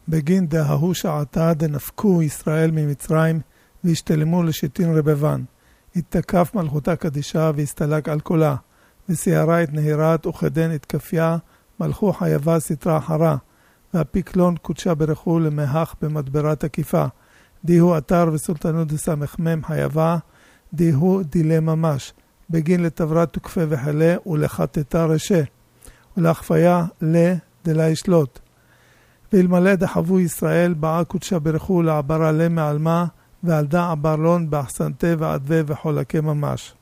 בגין דההו שעתה דנפקו ישראל ממצרים והשתלמו לשיטין רבבן. התתקף מלכותה קדישה והסתלק על כולה, וסיירה את נהירת וכדן התקפיה, מלכו חייבה סתרה אחרה, והפיקלון קודשה ברכו למהך במדברת עקיפה. דיהו אתר וסולטנות דסמ"ם חייבה, דיהו דילה ממש, בגין לתברת תוקפה וחלה ולחטטה רשה, ולאחפיה דלה ישלוט. ואלמלא דחבו ישראל באה קודשה ברכו לעברה למעלמה, ועל דע עברלון באחסנתה ועדווה וחולקה ממש.